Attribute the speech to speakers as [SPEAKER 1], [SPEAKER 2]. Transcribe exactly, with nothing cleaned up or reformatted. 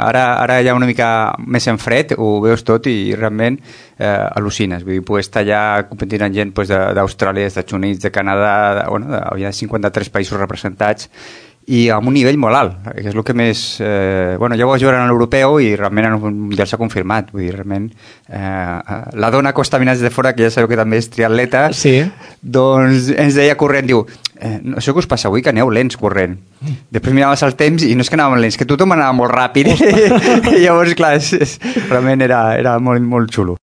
[SPEAKER 1] Ara, ara ja una mica més en fred, ho veus tot i realment eh, al·lucines. Vull dir, poder estar allà competint amb gent pues, d'Austràlia, dels Estats Units, de Canadà, de, bueno, de, hi ha cinquanta-tres països representats i amb un nivell molt alt, que és el que més... Eh, bueno, ja ho vaig veure en l'europeu i realment ja s'ha confirmat. Vull dir, realment, eh, la dona Costa Minats de fora, que ja sabeu que també és triatleta, sí. Doncs ens deia corrent, diu, eh, no sé què us passa avui, que aneu lents corrent. Després miraves el temps i no és que anàvem lents, que tothom anava molt ràpid. I llavors, clar, és, és, realment era, era molt, molt xulo.